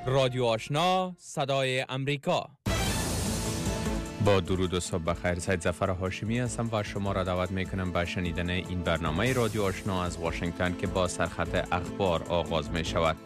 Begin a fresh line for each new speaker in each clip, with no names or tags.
رادیو آشنا صدای امریکا. با درود و صبح بخیر. سید ظفر هاشمی هستم و شما را دعوت میکنم به شنیدن این برنامه رادیو آشنا از واشنگتن که با سرخط اخبار آغاز می شود.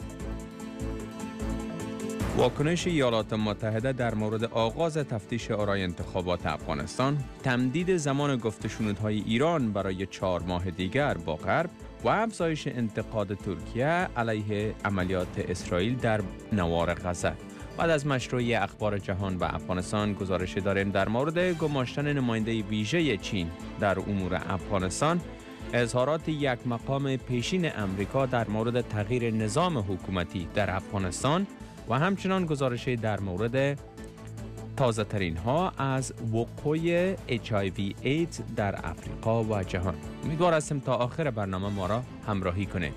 واکنش ایالات متحده در مورد آغاز تفتیش آرای انتخابات افغانستان، تمدید زمان گفت‌وشنودهای ایران برای 4 ماه دیگر با غرب و افزایش انتقاد ترکیه علیه عملیات اسرائیل در نوار غزه. بعد از مشروع اخبار جهان و افغانستان گزارش داریم در مورد گماشتن نماینده ویژه چین در امور افغانستان، اظهارات یک مقام پیشین امریکا در مورد تغییر نظام حکومتی در افغانستان و همچنان گزارش در مورد تازه ترین ها از وقوع HIV ایدز در افریقا و جهان. امیدوار هستم تا آخر برنامه ما را همراهی کنید.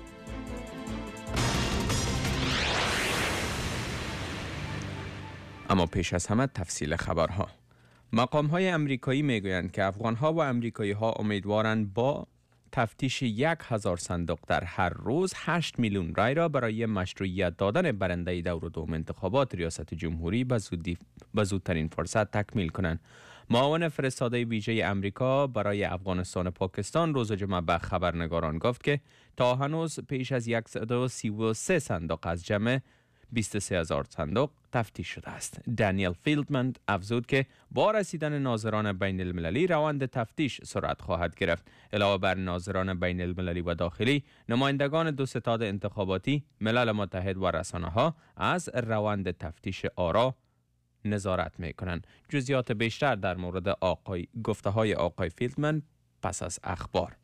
اما پیش از همه تفصیل خبرها. مقام های امریکایی میگویند که افغان ها و امریکایی ها امیدوارند با تفتیش 1000 صندوق در هر روز 8 میلیون رای را برای مشروعیت دادن برنده دور دوم انتخابات ریاست جمهوری به زودترین فرصت تکمیل کنند. معاون فرستاده ویژه امریکا برای افغانستان و پاکستان روز جمعه به خبرنگاران گفت که تا هنوز پیش از 133 صندوق از جمع 23,000 صندوق تفتیش شده است. دانیل فیلدمن افزود که با رسیدن ناظران بین المللی روند تفتیش سرعت خواهد گرفت. علاوه بر ناظران بین المللی و داخلی، نمایندگان دو ستاد انتخاباتی، ملل متحد و رسانه‌ها از روند تفتیش آرا نظارت می‌کنند. جزئیات بیشتر در مورد گفته‌های آقای فیلدمن پس از اخبار.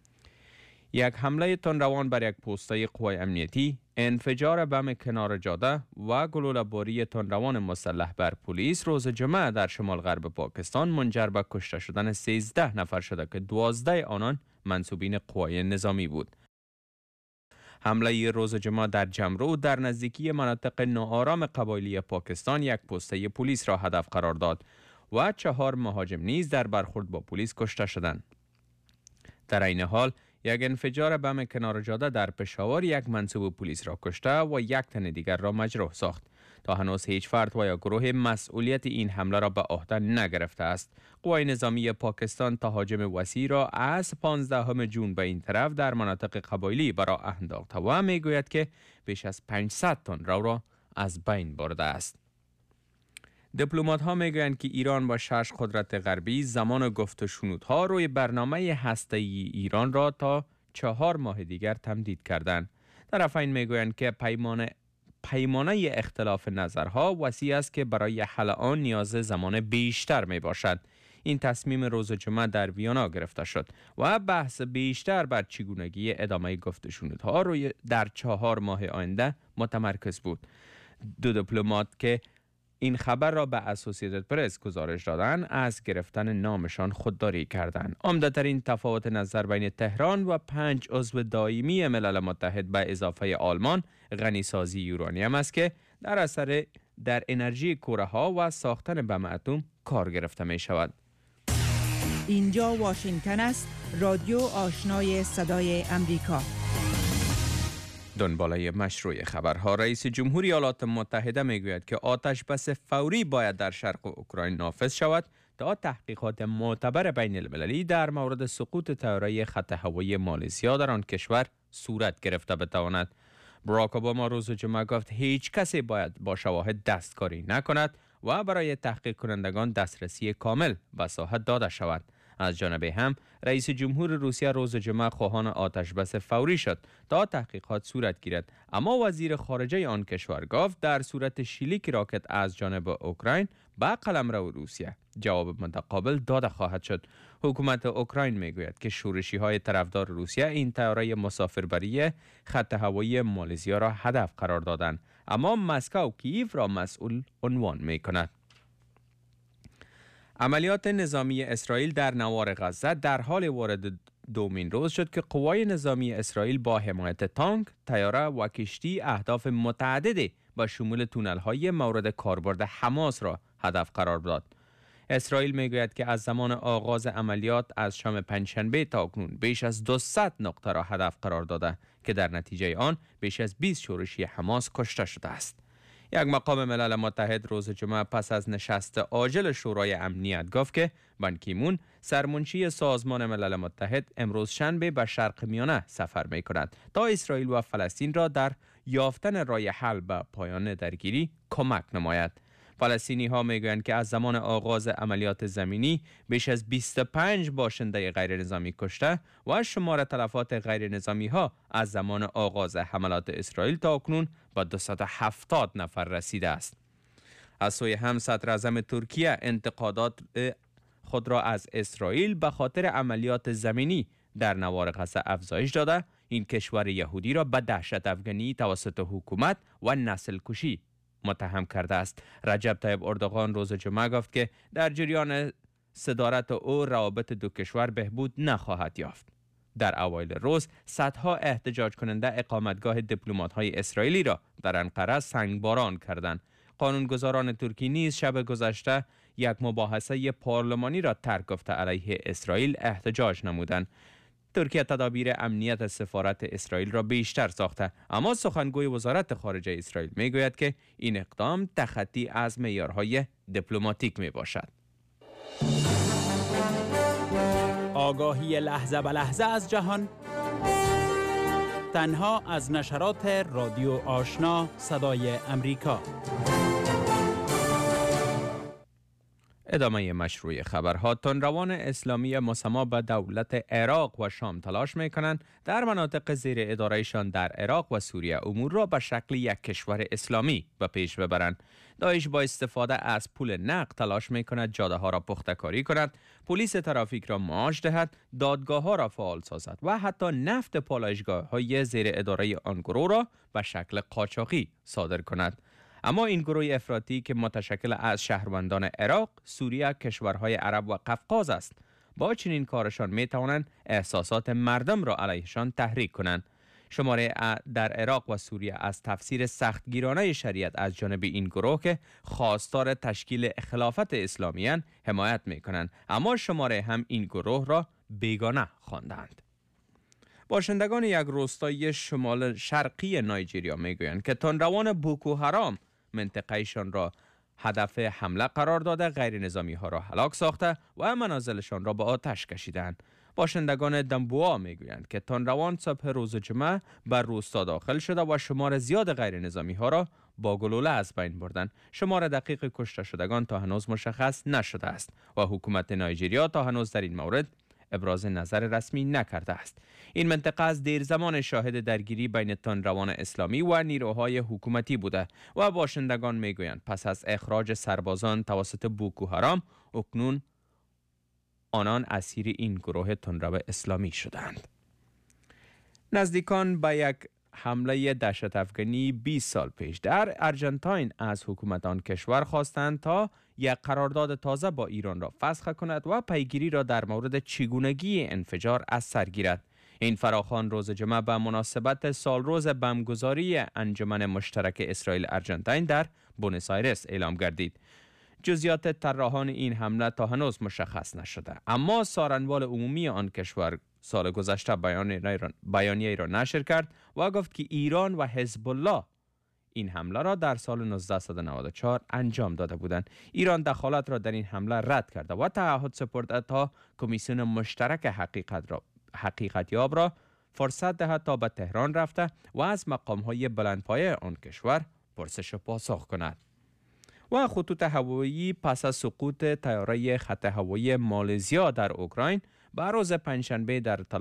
یک حمله تندروان بر یک پوسته قوای امنیتی، انفجار بم کنار جاده و گلوله‌باری تندروان مسلح بر پلیس روز جمعه در شمال غرب پاکستان منجر به کشته شدن 13 نفر شده که 12 آنان منسوبین قوای نظامی بود. حمله روز جمعه در جمرو در نزدیکی مناطق ناآرام قبایلی پاکستان یک پوسته پلیس را هدف قرار داد و 4 مهاجم نیز در برخورد با پلیس کشته شدند. در این حال یک انفجار بم کنار جاده در پشاور یک منصوب پلیس را کشته و یک تن دیگر را مجروح ساخت. تا هنوز هیچ فرد و یا گروه مسئولیت این حمله را به عهده نگرفته است. قوای نظامی پاکستان تهاجم وسیع را از 15 جون به این طرف در مناطق قبایلی برای انداخته و میگوید که بیش از 500 تن را از بین برده است. دیپلمات ها میگویند که ایران با 6 قدرت غربی زمان گفت و شنودها روی برنامه هسته‌ای ایران را تا 4 ماه دیگر تمدید کردند. طرفین میگویند که پیمانه اختلاف نظرها وسیع است که برای حل آن نیاز زمان بیشتر می باشد. این تصمیم روز جمعه در ویانا گرفته شد و بحث بیشتر بر چگونگی ادامه گفت و شنودها روی در 4 ماه آینده متمرکز بود. دو دیپلمات که این خبر را به اسوسییتد پرس گزارش دادن از گرفتن نامشان خودداری کردند. عمده‌ترین تفاوت نظر بین تهران و 5 عضو دائمی ملل متحد به اضافه آلمان غنیسازی یورانیم است که در اثر در انرژی کوره‌ها و ساختن بم اتم کار گرفته می شود.
اینجا واشنگتن است. رادیو آشنای صدای امریکا.
دنباله مشروع خبرها. رئیس جمهوری ایالات متحده میگوید که آتش بس فوری باید در شرق اوکراین نافذ شود تا تحقیقات معتبر بین المللی در مورد سقوط طیاره خط هوایی مالزیا در آن کشور صورت گرفته بتواند. باراک اوباما روز جمعه گفت هیچ کسی باید با شواهد دستکاری نکند و برای تحقیق کنندگان دسترسی کامل به ساحه داده شود. از جانب هم رئیس جمهور روسیه روز جمعه خواهان آتش بس فوری شد تا تحقیقات صورت گیرد، اما وزیر خارجه آن کشور گفت در صورت شلیک راکت از جانب اوکراین به قلمرو روسیه جواب متقابل داده خواهد شد. حکومت اوکراین میگوید که شورشی‌های طرفدار روسیه این طیاره مسافربری خط هوایی مالزیا را هدف قرار دادند، اما مسکو کیف را مسئول عنوان می‌کند. عملیات نظامی اسرائیل در نوار غزه در حال وارد دومین روز شد که قوای نظامی اسرائیل با حمایت تانک، طیاره و کشتی اهداف متعددی با شمول تونل‌های مورد کاربرد حماس را هدف قرار داد. اسرائیل میگوید که از زمان آغاز عملیات از شام پنجشنبه تا اکنون بیش از 200 نقطه را هدف قرار داده که در نتیجه آن بیش از 20 شورشی حماس کشته شده است. یک مقام ملل متحد روز جمعه پس از نشست عاجل شورای امنیت گفت که بان کی مون سرمنشی سازمان ملل متحد امروز شنبه به شرق میانه سفر می کند تا اسرائیل و فلسطین را در یافتن راه حل به پایان درگیری کمک نماید. فلسطینی ها می گویند که از زمان آغاز عملیات زمینی بیش از 25 باشنده غیر نظامی کشته و شمار تلفات غیر نظامی ها از زمان آغاز حملات اسرائیل تا اکنون به 270 نفر رسیده است. از سوی هم صدر اعظم ترکیه انتقادات خود را از اسرائیل به خاطر عملیات زمینی در نوار غزه افزایش داده این کشور یهودی را به دهشت افغانی توسط حکومت و نسل کشی متهم کرده است. رجب طیب اردوغان روز جمعه گفت که در جریان صدارت او روابط دو کشور بهبود نخواهد یافت. در اوایل روز صدها احتجاج کننده اقامتگاه دیپلمات‌های اسرائیلی را در انقره سنگباران کردند. قانونگذاران ترکی نیز شب گذشته یک مباحثه پارلمانی را ترک گفته علیه اسرائیل احتجاج نمودند. ترکیه تدابیر امنیت سفارت اسرائیل را بیشتر ساخته، اما سخنگوی وزارت خارجه اسرائیل میگوید که این اقدام تخطی از معیارهای دیپلماتیک می باشد.
آگاهی لحظه به لحظه از جهان تنها از نشرات رادیو آشنا صدای امریکا.
ادامه مشروع خبرها. تندروان اسلامی مسما به دولت عراق و شام تلاش می‌کنند در مناطق زیر ادارهشان در عراق و سوریه امور را به شکل یک کشور اسلامی به پیش ببرند. داعش با استفاده از پول نقد تلاش می‌کند جاده ها را پخته کاری کند، پلیس ترافیک را معاش دهد، دادگاه ها را فعال سازد و حتی نفت پالایشگاه‌های زیر اداره آن گروه را به شکل قاچاقی صادر کند. اما این گروه افراطی که متشکل از شهروندان عراق، سوریه، کشورهای عرب و قفقاز است، با چنین کارشان می توانند احساسات مردم را علیهشان تحریک کنند. شماره در عراق و سوریه از تفسیر سختگیرانه شریعت از جانب این گروه که خواستار تشکیل خلافت اسلامیان حمایت می کنند، اما شماره هم این گروه را بیگانه خواندند. باشندگان یک روستای شمال شرقی نایجریا میگویند که تندروان بوکو حرام منطقهشان را هدف حمله قرار داده، غیر نظامی ها را هلاک ساخته و منازلشان را به آتش کشیدند. باشندگان دنبوا میگویند که تندروان صبح روز جمعه بر روستا داخل شده و شمار زیاد غیر نظامی ها را با گلوله از بین بردند. شمار دقیق کشته شدگان تا هنوز مشخص نشده است و حکومت نایجریا تا هنوز در این مورد ابراز نظر رسمی نکرده است. این منطقه از دیر زمان شاهد درگیری بین تندروان اسلامی و نیروهای حکومتی بوده و باشندگان میگویند پس از اخراج سربازان توسط بوکو حرام اکنون آنان اسیر این گروه تندرو اسلامی شدند. نزدیکان به یک حمله دهشت افغانی 20 سال پیش در ارجنتاین از حکومت آن کشور خواستند تا یک قرارداد تازه با ایران را فسخ کند و پیگیری را در مورد چگونگی انفجار از سر گیرد. این فراخوان روز جمعه به مناسبت سالروز بمبگذاری انجمن مشترک اسرائیل ارجنتاین در بونس آیرس اعلام گردید. جزئیات طراحان این حمله تا هنوز مشخص نشده، اما سخنگوی عمومی آن کشور سال گذشته بیانیه‌ای را نشر کرد و گفت که ایران و حزب الله این حمله را در سال 1994 انجام داده بودند. ایران دخالت را در این حمله رد کرده و تعهد سپرده تا کمیسیون مشترک حقیقت یاب را فرصت دهد تا به تهران رفته و از مقام‌های بلندپایه آن کشور پرسش و پاسخ کند. و خطوط هوایی پس از سقوط طیاره خط هوایی مالزیا در اوکراین به روز پنجشنبه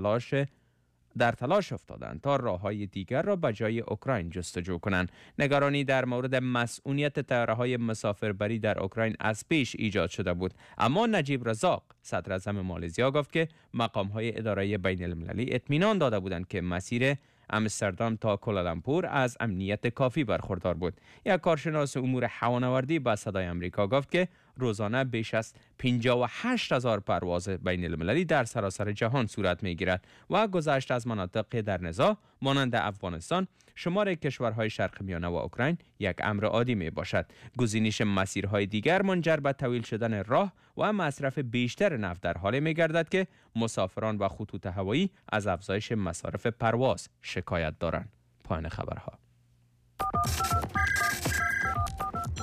در تلاش افتادند تا راه‌های دیگر را به جای اوکراین جستجو کنند. نگرانی در مورد مسئولیت طیاره‌های مسافربری در اوکراین از پیش ایجاد شده بود، اما نجیب رزاق صدر اعظم مالزیا گفت که مقام‌های اداره بین‌المللی اطمینان داده بودند که مسیر امستردام تا کوالالامپور از امنیت کافی برخوردار بود. یک کارشناس امور هوانوردی به صدای امریکا گفت که روزانه بیش از 58,000 پرواز بین المللی در سراسر جهان صورت می گیرد و گذشت از مناطق در نزاع مانند افغانستان، شمار کشورهای شرق میانه و اوکراین یک امر عادی می باشد. گزینش مسیرهای دیگر منجر به طویل شدن راه و مصرف بیشتر نفت در حالی می گردد که مسافران و خطوط هوایی از افزایش مصارف پرواز شکایت دارند. پایان خبرها.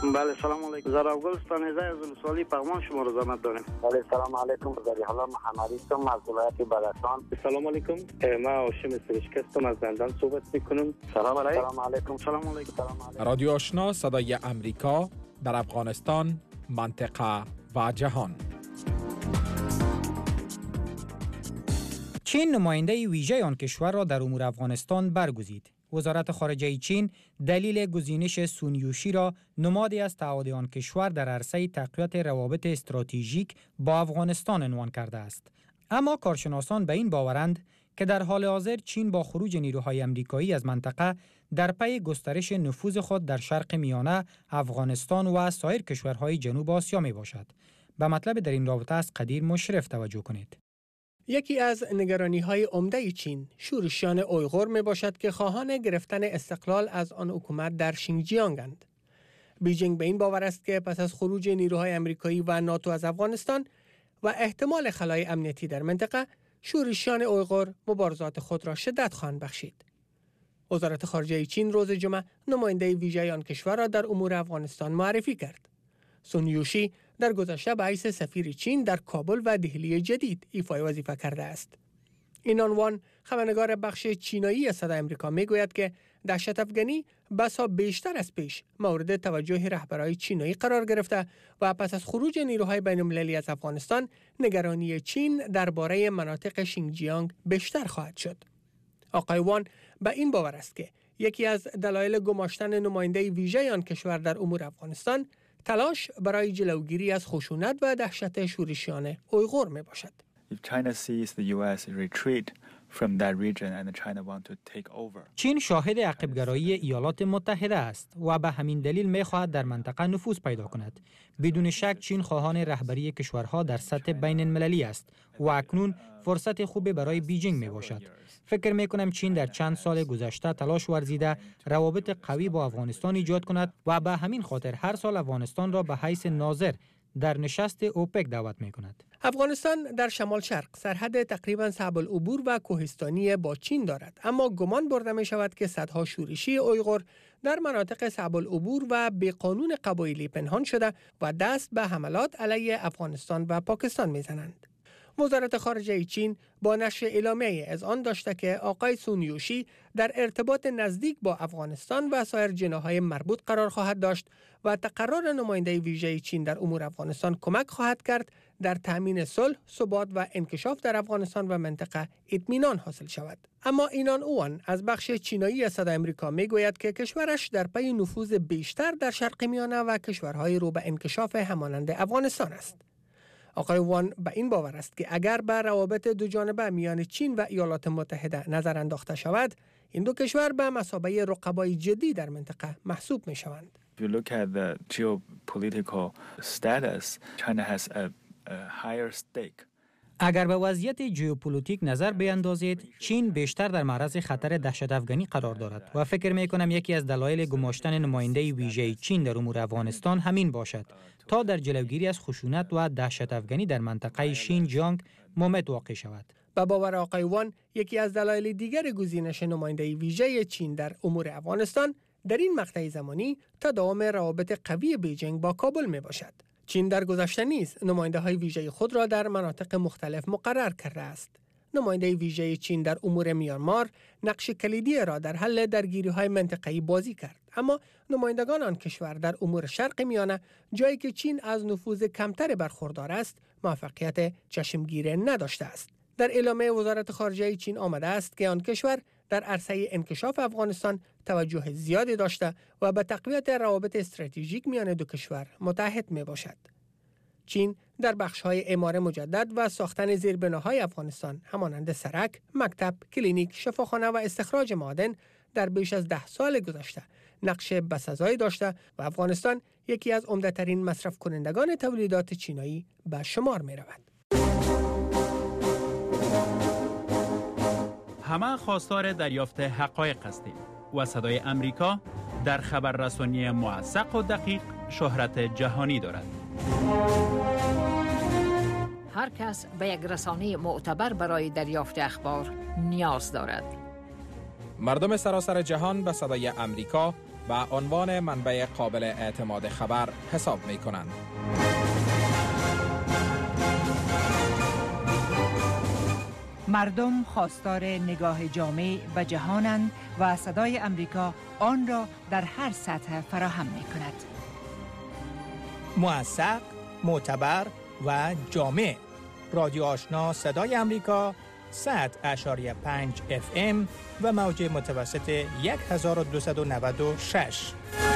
بله سلام علیکم. زراوگل ستانیزه از ولسوالی پغمان شما رو زحمت داریم.
بله سلام علیکم. زری حالا محمدی هستم از ولایت بدخشان.
سلام علیکم. ما هاشم سرشک هستم از زندان صحبت میکنم.
سلام علیکم.
سلام علیکم.
رادیو آشنا صدای امریکا در افغانستان، منطقه و جهان.
چین نماینده ویژه آن کشور را در امور افغانستان برگزید. وزارت خارجه چین دلیل گزینش سون یوشی را نمادی از تعهد آن کشور در عرصه تقویت روابط استراتژیک با افغانستان عنوان کرده است. اما کارشناسان به این باورند که در حال حاضر چین با خروج نیروهای آمریکایی از منطقه در پی گسترش نفوذ خود در شرق میانه، افغانستان و سایر کشورهای جنوب آسیا می باشد. به مطلب در این رابطه از قدیر مشرف توجه کنید.
یکی از نگرانی‌های عمده چین شورشیان اویغور میباشد که خواهان گرفتن استقلال از آن حکومت در شینجیانگند. بیجینگ به این باور است که پس از خروج نیروهای آمریکایی و ناتو از افغانستان و احتمال خلای امنیتی در منطقه، شورشیان اویغور مبارزات خود را شدت خواهند بخشید. وزارت خارجه چین روز جمعه نماینده ویژه آن کشور را در امور افغانستان معرفی کرد. سون یوشی در گذشته به حیث سفیر چین در کابل و دهلی جدید ایفای وظیفه کرده است. این عنوان خبرنگار بخش چینایی صدای آمریکا میگوید که دهشت افغانی بسا بیشتر از پیش مورد توجه رهبران چینایی قرار گرفته و پس از خروج نیروهای بین‌المللی از افغانستان نگرانی چین درباره مناطق شینجیانگ بیشتر خواهد شد. آقای وان به این باور است که یکی از دلایل گماشتن نماینده ویژه آن کشور در امور افغانستان تلاش برای جلوگیری از خشونت و دهشت شورشیان اویغور می باشد.
چین شاهد عقب‌گرایی ایالات متحده است و به همین دلیل می خواهد در منطقه نفوذ پیدا کند. بدون شک چین خواهان رهبری کشورها در سطح بین المللی است و اکنون فرصت خوبی برای بیجینگ می باشد. فکر می کنم چین در چند سال گذشته تلاش ورزیده روابط قوی با افغانستان ایجاد کند و به همین خاطر هر سال افغانستان را به حیث ناظر در نشست اوپک دعوت می کند.
افغانستان در شمال شرق سرحد تقریباً صعب العبور و کوهستانی با چین دارد، اما گمان برده می شود که صدها شورشی اویغور در مناطق صعب العبور و به قانون قبایلی پنهان شده و دست به حملات علیه افغانستان و پاکستان می زنند. وزارت خارجه چین با نشر اعلامیه از آن داشته که آقای سون یوشی در ارتباط نزدیک با افغانستان و سایر جناح‌های مربوط قرار خواهد داشت و تقرر نماینده ویژه چین در امور افغانستان کمک خواهد کرد در تامین صلح، ثبات و انکشاف در افغانستان و منطقه اطمینان حاصل شود. اما اینان اوان از بخش چینایی صدای آمریکا میگوید که کشورش در پی نفوذ بیشتر در شرق میانه و کشورهای رو به انکشاف همانند افغانستان است. آقای وان به این باور است که اگر به روابط دوجانبه میان چین و ایالات متحده نظر انداخته شود، این دو کشور به مثابه رقبای جدی در منطقه محسوب می شوند.
If you look at the geopolitical status, China has a higher stake.
اگر به وضعیت ژئوپلیتیک نظر بیندازید، چین بیشتر در معرض خطر دهشت افغانی قرار دارد و فکر می کنم یکی از دلایل گماشتن نماینده ویژه چین در امور افغانستان همین باشد تا در جلوگیری از خشونت و دهشت افغانی در منطقه شینجیانگ مومد واقع شود.
به باور آقای وان، یکی از دلایل دیگر گزینش نماینده ویژه چین در امور افغانستان در این مقطع زمانی تداوم روابط قوی بیجینگ با کابل می باشد. چین در گذشته نیز نماینده‌های ویژه خود را در مناطق مختلف مقرر کرده است. نماینده ویژه چین در امور میانمار نقش کلیدی را در حل درگیری‌های منطقه‌ای بازی کرد، اما نمایندگان آن کشور در امور شرق میانه، جایی که چین از نفوذ کمتر برخوردار است، موفقیت چشمگیر نداشته است. در اعلامیه وزارت خارجه چین آمده است که آن کشور در عرصه انکشاف افغانستان توجه زیادی داشته و به تقویت روابط استراتژیک میان دو کشور متحد می باشد. چین در بخش‌های اعمار مجدد و ساختن زیربناهای افغانستان همانند سرک، مکتب، کلینیک، شفاخانه و استخراج معادن در بیش از 10 سال گذشته نقش بسزایی داشته و افغانستان یکی از عمده‌ترین مصرف کنندگان تولیدات چینایی به شمار می رود.
همه خواستار دریافت حقایق هستیم و صدای امریکا در خبررسانی موثق و دقیق شهرت جهانی دارد.
هر کس به یک رسانه معتبر برای دریافت اخبار نیاز دارد.
مردم سراسر جهان به صدای امریکا و عنوان منبع قابل اعتماد خبر حساب می کنند.
مردم خواستار نگاه جامع به جهانند و صدای امریکا آن را در هر سطح فراهم می کند.
موثق، معتبر و جامع. رادیو آشنا صدای امریکا 100.5 FM و موج متوسط 1296.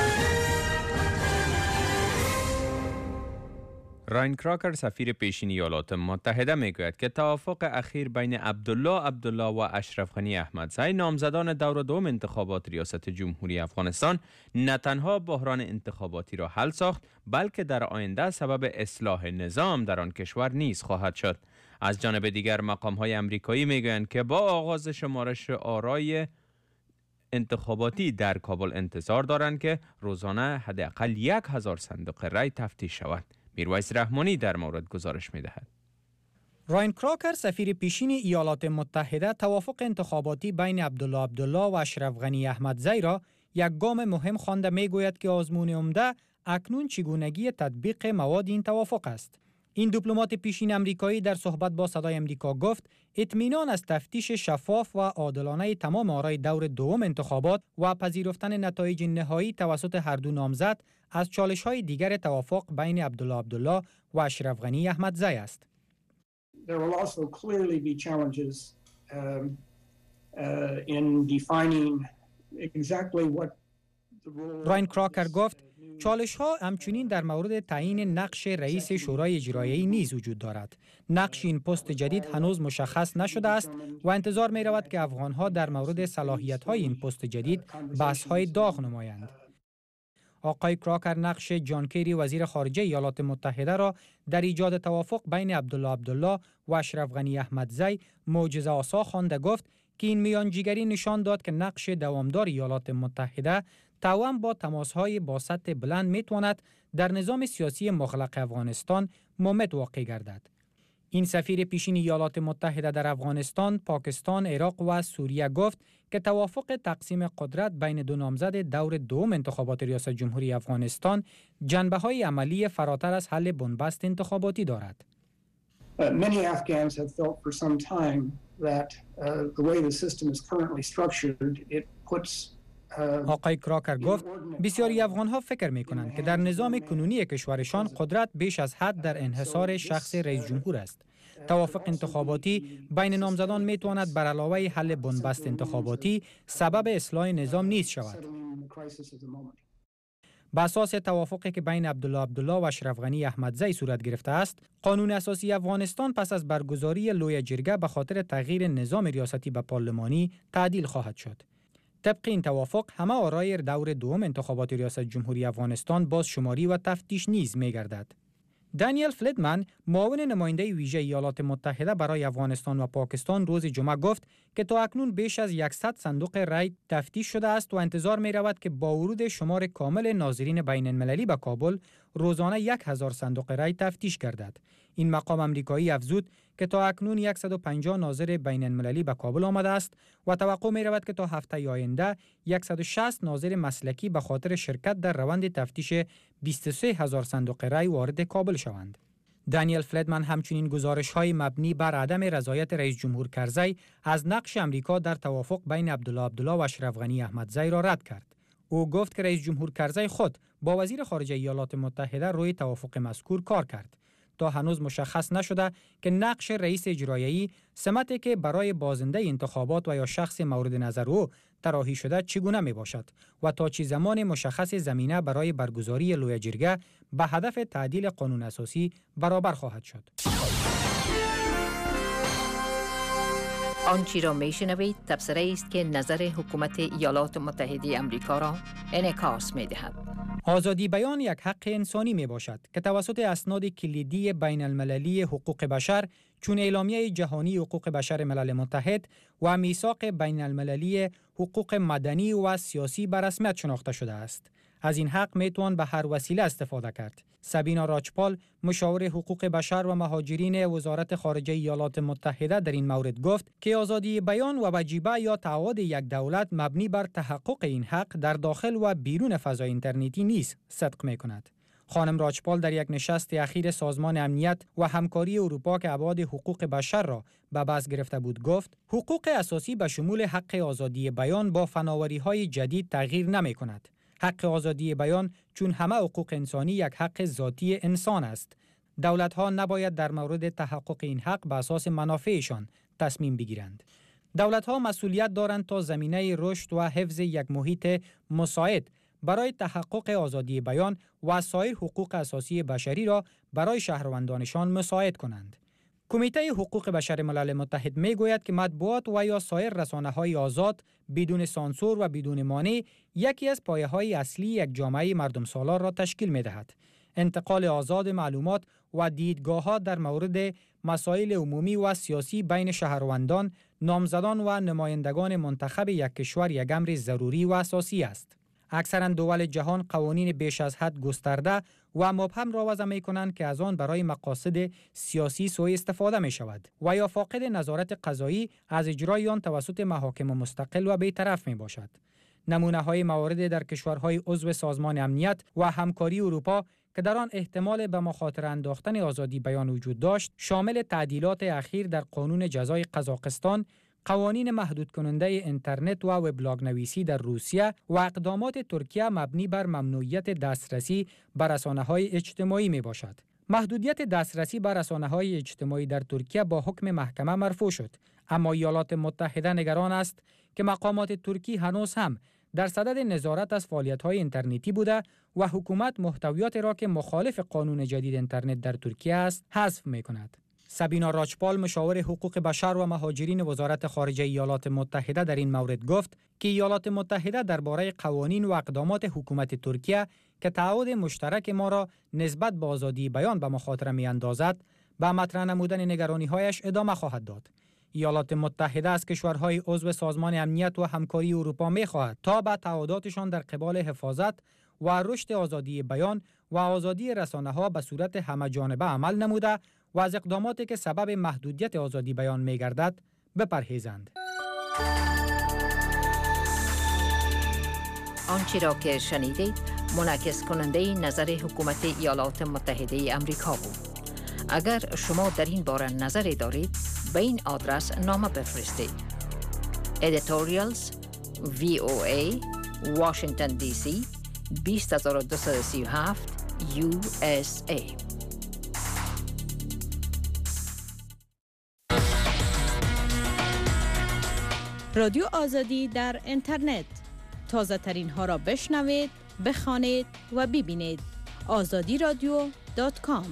راین کراکر سفیر پیشین ایالات متحده میگوید که توافق اخیر بین عبدالله و اشرف غنی احمدزی نامزدان دور دوم انتخابات ریاست جمهوری افغانستان نه تنها بحران انتخاباتی را حل ساخت بلکه در آینده سبب اصلاح نظام در آن کشور نیز خواهد شد. از جانب دیگر مقام‌های آمریکایی میگویند که با آغاز شمارش آرای انتخاباتی در کابل انتظار دارند که روزانه حداقل 1000 صندوق رای تفتیش شود. میرویس رحمانی در مورد گزارش می‌دهد.
راین کراکر سفیر پیشین ایالات متحده توافق انتخاباتی بین عبدالله و اشرف غنی احمدزی را یک گام مهم خوانده میگوید که آزمون عمده اکنون چگونگی تطبیق مواد این توافق است. این دیپلمات پیشین امریکایی در صحبت با صدای امریکا گفت اطمینان از تفتیش شفاف و عادلانه تمام آرای دور دوم انتخابات و پذیرفتن نتایج نهایی توسط هر دو نامزد از چالش‌های دیگر توافق بین عبدالله و اشرف غنی احمدزی است.
There will also clearly be challenges in defining exactly what
راین کراکر گفت چالش‌ها همچنین در مورد تعیین نقش رئیس شورای اجرایی نیز وجود دارد. نقش این پست جدید هنوز مشخص نشده است و انتظار می‌رود که افغان‌ها در مورد صلاحیت‌های این پست جدید بحث‌های داغ نمایند. آقای کراکر نقش جان کری وزیر خارجه ایالات متحده را در ایجاد توافق بین عبدالله و اشرف غنی احمدزی معجزه‌آسا خوانده گفت که این میانجیگری نشان داد که نقش دوامدار ایالات متحده توأم با تماس‌های با سطح بلند می‌تواند در نظام سیاسی مغلق افغانستان ممد واقع گردد. این سفیر پیشین ایالات متحده در افغانستان، پاکستان، عراق و سوریه گفت که توافق تقسیم قدرت بین دو نامزد دور دوم انتخابات ریاست جمهوری افغانستان جنبه‌های عملی فراتر از حل بنبست انتخاباتی دارد.
Many Afghans have felt for some time that the way the system is currently structured, it puts
آقای کراکر گفت بسیاری افغان‌ها فکر می‌کنند که در نظام کنونی کشورشان قدرت بیش از حد در انحصار شخص رئیس جمهور است. توافق انتخاباتی بین نامزدان می‌تواند بر علاوه حل بنبست انتخاباتی سبب اصلاح نظام نیز شود. بر اساس توافقی که بین عبدالله و اشرف غنی احمدزی صورت گرفته است، قانون اساسی افغانستان پس از برگزاری لوی جرگه به خاطر تغییر نظام ریاستی به پارلمانی تعدیل خواهد شد. طبق این توافق همه آرای دور دوم انتخابات ریاست جمهوری افغانستان بازشماری و تفتیش نیز می‌گردد. دانیل فلیدمن، معاون نماینده ویژه ایالات متحده برای افغانستان و پاکستان، روز جمعه گفت که تا اکنون بیش از 100 صندوق رای تفتیش شده است و انتظار می‌رود که با ورود شمار کامل ناظرین بین المللی به کابل روزانه 1000 صندوق رای تفتیش گردد. این مقام امریکایی افزود که تا اکنون 150 ناظر بین المللی به کابل آمده است و توقع می رود که تا هفته آینده 160 ناظر مسلکی به خاطر شرکت در روند تفتیش 23000 صندوق رای وارد کابل شوند. دانیل فلیدمن همچنین گزارش‌های مبنی بر عدم رضایت رئیس جمهور کرزی از نقش امریکا در توافق بین عبدالله و اشرف غنی احمدزی را رد کرد. او گفت که رئیس جمهور کرزی خود با وزیر خارجه ایالات متحده روی توافق مذکور کار کرد. تا هنوز مشخص نشده که نقش رئیس اجرایی، سمتی که برای بازنده انتخابات و یا شخص مورد نظر او طراحی شده چگونه می باشد و تا چه زمان مشخص زمینه برای برگزاری لوی جرگه به هدف تعدیل قانون اساسی برابر خواهد شد.
آنچه را میشنوید تبصره است که نظر حکومت ایالات متحده آمریکا را انعکاس می‌دهد.
آزادی بیان یک حق انسانی می باشد که توسط اسناد کلیدی بین المللی حقوق بشر چون اعلامیه جهانی حقوق بشر ملل متحد و میثاق بین المللی حقوق مدنی و سیاسی به رسمیت شناخته شده است. از این حق میتوان به هر وسیله استفاده کرد. سابینا راچپال، مشاور حقوق بشر و مهاجرین وزارت خارجه ایالات متحده در این مورد گفت که آزادی بیان و وجیبه یا تعهد یک دولت مبنی بر تحقق این حق در داخل و بیرون فضای اینترنتی نیز صدق می‌کند. خانم راچپال در یک نشست اخیر سازمان امنیت و همکاری اروپا که ابعاد حقوق بشر را به بحث گرفته بود گفت حقوق اساسی به شمول حق آزادی بیان با فناوری‌های جدید تغییر نمی‌کند. حق آزادی بیان چون همه حقوق انسانی یک حق ذاتی انسان است. دولت‌ها نباید در مورد تحقق این حق به اساس منافعشان تصمیم بگیرند. دولت‌ها مسئولیت دارند تا زمینه رشد و حفظ یک محیط مساعد برای تحقق آزادی بیان و سایر حقوق اساسی بشری را برای شهروندانشان مساعد کنند. کمیته حقوق بشر ملل متحد میگوید که مطبوعات و یا سایر رسانه‌های آزاد بدون سانسور و بدون مانع یکی از پایه‌های اصلی یک جامعه مردم سالار را تشکیل می‌دهد. انتقال آزاد معلومات و دیدگاه‌ها در مورد مسائل عمومی و سیاسی بین شهروندان، نامزدان و نمایندگان منتخب یک کشور یک امر ضروری و اساسی است. اکثرا دول جهان قوانین بیش از حد گسترده و مبهم را وضع می‌کنند که از آن برای مقاصد سیاسی سوء استفاده می‌شود و یا فاقد نظارت قضایی از اجرای آن توسط محاکم مستقل و بی‌طرف میباشد. نمونه‌های موارد در کشورهای عضو سازمان امنیت و همکاری اروپا که در آن احتمال به مخاطره انداختن آزادی بیان وجود داشت، شامل تعدیلات اخیر در قانون جزای قزاقستان، قوانین محدود کننده اینترنت و وبلاگ نویسی در روسیه و اقدامات ترکیه مبنی بر ممنوعیت دسترسی به رسانه‌های اجتماعی می باشد. محدودیت دسترسی به رسانه‌های اجتماعی در ترکیه با حکم محکمه مرفوع شد، اما ایالات متحده نگران است که مقامات ترکی هنوز هم در صدد نظارت از فعالیت‌های اینترنتی بوده و حکومت محتویات را که مخالف قانون جدید اینترنت در ترکیه است حذف می‌کند. سابینا راچپال، مشاور حقوق بشر و مهاجرین وزارت خارجه ایالات متحده در این مورد گفت که ایالات متحده درباره قوانین و اقدامات حکومت ترکیه که تعهد مشترک ما را نسبت به آزادی بیان به مخاطره می‌اندازد، به مطرح نمودن نگرانی‌هایش ادامه خواهد داد. ایالات متحده از کشورهای عضو سازمان امنیت و همکاری اروپا می‌خواهد تا به تعهداتشان در قبال حفاظت و رشد آزادی بیان و آزادی رسانه‌ها به صورت همه‌جانبه عمل نموده و از اقداماتی که سبب محدودیت آزادی بیان می‌گردد بپرهیزند.
آنچه را که شنیدید منعکس کننده نظر حکومت ایالات متحده آمریکا بود. اگر شما در این باره نظری دارید به این آدرس نامه بفرستید. Editorials VOA Washington DC 20237 USA.
رادیو آزادی در اینترنت. تازه ترین ها را بشنوید، بخوانید و ببینید. azadiradio.com.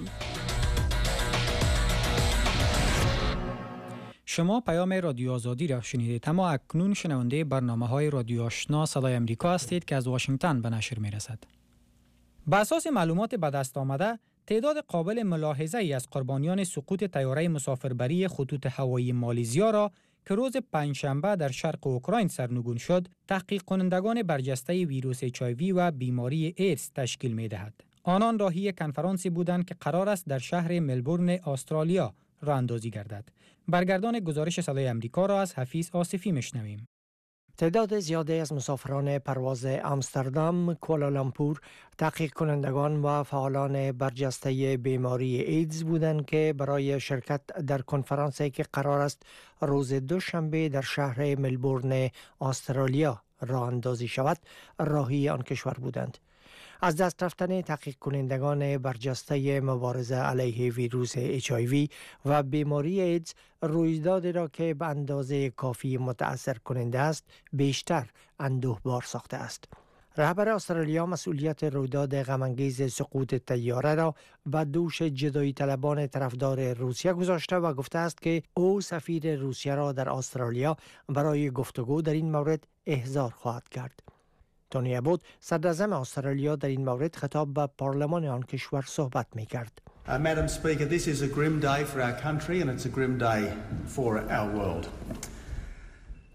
شما پیام رادیو آزادی را شنیدید، اما اکنون شنونده برنامه‌های رادیو آشنا صدای آمریکا هستید که از واشنگتن به نشر می‌رسد. بر اساس معلومات به دست آمده، تعداد قابل ملاحظه‌ای از قربانیان سقوط طیاره مسافربری خطوط هوایی مالزیا را که روز پنجشنبه در شرق اوکراین سرنگون شد، تحقیق کنندگان برجسته ویروس HIV و بیماری ایدز تشکیل می‌دهد. آنان راهی کنفرانسی بودند که قرار است در شهر ملبورن استرالیا راه اندازی گردد. برگردان گزارش صدای آمریکا را از حفیظ آصفی میشنویم.
تعداد زیادی از مسافران پرواز آمستردام، کوالالامپور، تحقیق کنندگان و فعالان برجسته بیماری ایدز بودند که برای شرکت در کنفرانسی که قرار است روز دوشنبه در شهر ملبورن استرالیا راه اندازی شود، راهی آن کشور بودند. از دست رفتن تحقیق کنندگان برجسته مبارزه علیه ویروس HIV و بیماری ایدز، رویدادی را که به اندازه کافی متأثر کننده است بیشتر اندوهبار ساخته است. رهبر استرالیا مسئولیت رویداد غم‌انگیز سقوط طیاره را به دوش جدایی طلبان طرفدار روسیه گذاشته و گفته است که او سفیر روسیه را در استرالیا برای گفتگو در این مورد احضار خواهد کرد. تونی ابوت، صدراعظم استرالیا، در این مورد خطاب به پارلمان آن کشور صحبت می‌کرد.
Madam Speaker, this is a grim day for our country and it's a grim day for our world.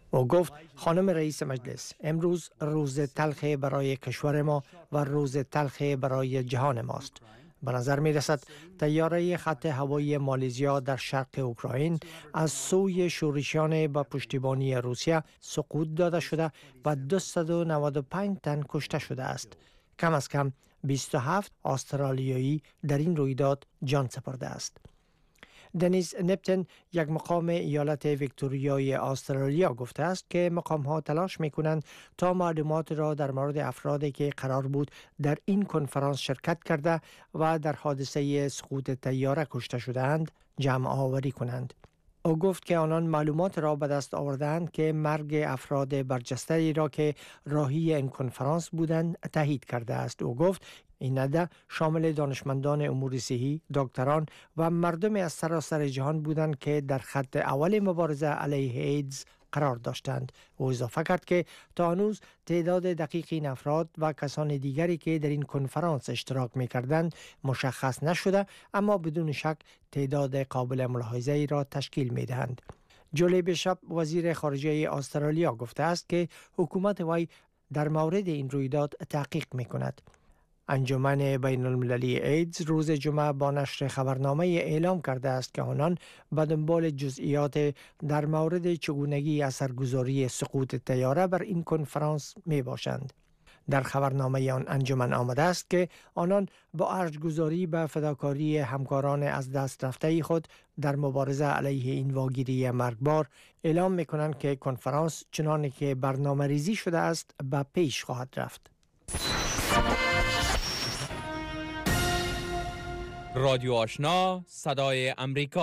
او گفت خانم رئیس مجلس، امروز روز تلخ برای کشور ما و روز تلخ برای جهان ماست. به نظر می رسد طیاره خط هوایی مالزیا در شرق اوکراین از سوی شورشیان با پشتیبانی روسیه سقوط داده شده و 295 تن کشته شده است. کم از کم 27 استرالیایی در این رویداد جان سپرده است. دنیس نپتن، یک مقام ایالت ویکتوریای استرالیا، گفته است که مقام‌ها تلاش می‌کنند تا معلومات را در مورد افرادی که قرار بود در این کنفرانس شرکت کرده و در حادثه سقوط طیاره کشته شده‌اند جمع آوری کنند. او گفت که آنان معلومات را به دست آوردند که مرگ افراد برجسته‌ای را که راهی این کنفرانس بودند تایید کرده است. او گفت این عده شامل دانشمندان امور صحی، دکتران و مردم از سراسر جهان بودند که در خط اول مبارزه علیه ایدز قرار داشتند. او اضافه کرد که تا هنوز تعداد دقیق این افراد و کسان دیگری که در این کنفرانس اشتراک می‌کردند مشخص نشده، اما بدون شک تعداد قابل ملاحظه‌ای را تشکیل می‌دهند. جولی بیشاپ، وزیر خارجه استرالیا، گفته است که حکومت وی در مورد این رویداد تحقیق می‌کند. انجمن بین المللی ایدز روز جمعه با نشر خبرنامه اعلام کرده است که آنان به دنبال جزئیات در مورد چگونگی اثرگذاری سقوط طیاره بر این کنفرانس می باشند. در خبرنامه آن انجمن آمده است که آنان با ارجگذاری به فداکاری همکاران از دست رفته خود در مبارزه علیه این واگیری مرگبار اعلام می کنند که کنفرانس چنانه که برنامه ریزی شده است به پیش خواهد رفت.
رادیو آشنا، صدای امریکا.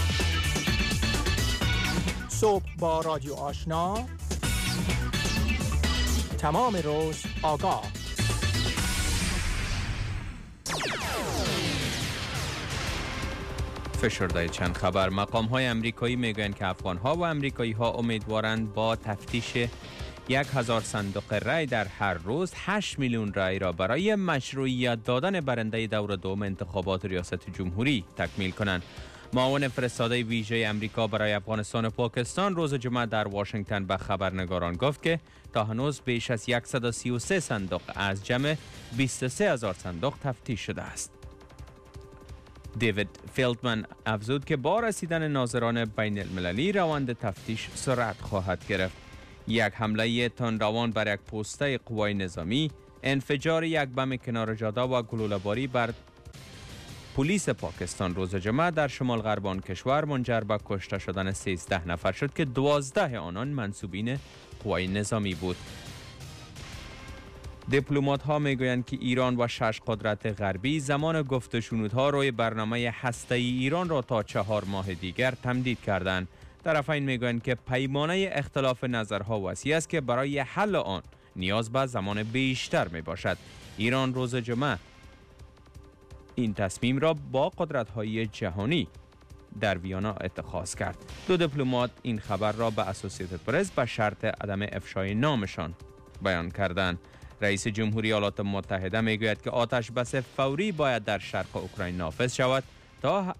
صبح با رادیو آشنا، تمام روز آگاه.
فشرده چند خبر. مقام‌های امریکایی میگویند که افغان‌ها و امریکایی‌ها امیدوارند با تفتیش 1000 صندوق رای در هر روز 8 میلیون رای را برای مشروعیت دادن برنده دور دوم انتخابات ریاست جمهوری تکمیل کنند. معاون فرستاده ویژه امریکا برای افغانستان و پاکستان روز جمعه در واشنگتن به خبرنگاران گفت که تا هنوز بیش از 133 صندوق از جمع 23,000 صندوق تفتیش شده است. دیوید فیلدمن افزود که با رسیدن ناظران بین المللی روند تفتیش سرعت خواهد گرفت. یک حمله تندروان بر یک پوسته قوای نظامی، انفجار یک بم کنار جاده و گلوله‌باری بر پلیس پاکستان روز جمعه در شمال غرب آن کشور منجر به کشته شدن 13 نفر شد که 12 آنان منسوبین قوای نظامی بود. دیپلمات‌ها میگویند که ایران و 6 قدرت غربی زمان گفت و شنودها روی برنامه هسته‌ای ایران را تا 4 ماه دیگر تمدید کردند. طرفین میگویند که پیمانه اختلاف نظرها وسیع است که برای حل آن نیاز به زمان بیشتر می باشد. ایران روز جمعه این تصمیم را با قدرت‌های جهانی در ویانا اتخاذ کرد. دو دیپلمات این خبر را به اسوسییتد پرس به شرط عدم افشای نامشان بیان کردند. رئیس جمهوری ایالات متحده میگوید که آتش بس فوری باید در شرق اوکراین نافذ شود تا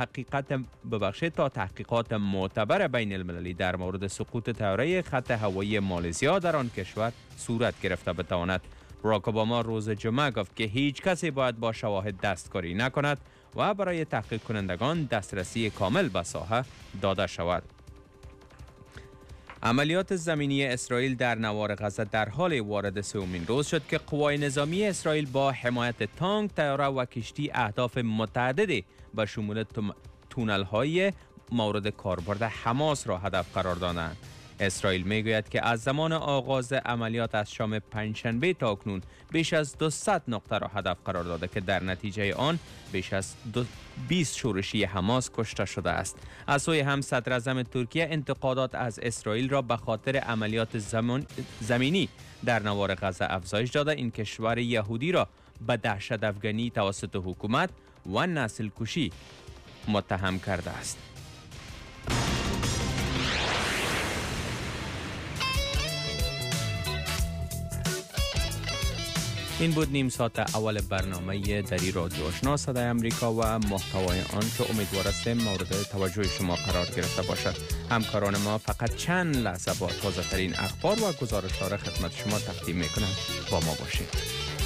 تحقیقات معتبر بین المللی در مورد سقوط طیاره خط هوایی مالزیا در آن کشور صورت گرفته بتواند. باراک اوباما روز جمعه گفت که هیچ کسی باید با شواهد دستکاری نکند و برای تحقیق کنندگان دسترسی کامل به ساحه داده شود. عملیات زمینی اسرائیل در نوار غزه در حال وارد سومین روز شد که قوای نظامی اسرائیل با حمایت تانک، طیاره و کشتی اهداف متعددی به شمول تونل‌های مورد کاربرد حماس را هدف قرار دادند. اسرائیل میگوید که از زمان آغاز عملیات از شام پنجشنبه تا اکنون بیش از 200 نقطه را هدف قرار داده که در نتیجه آن بیش از 20 شورشی حماس کشته شده است. از سوی هم صدر اعظم ترکیه انتقادات از اسرائیل را به خاطر عملیات زمینی در نوار غزه افزایش داده این کشور یهودی را به دهشت افغانی توسط حکومت و نسل کشی متهم کرده است. این بود نیم ساعت اول برنامه دری رادیو آشنا صدای امریکا و محتوای آن که امیدوار هستیم مورد توجه شما قرار گرفته باشد. همکاران ما فقط چند لحظه با تازه ترین اخبار و گزارش‌ها را خدمت شما تقدیم می‌کنند. با ما باشید.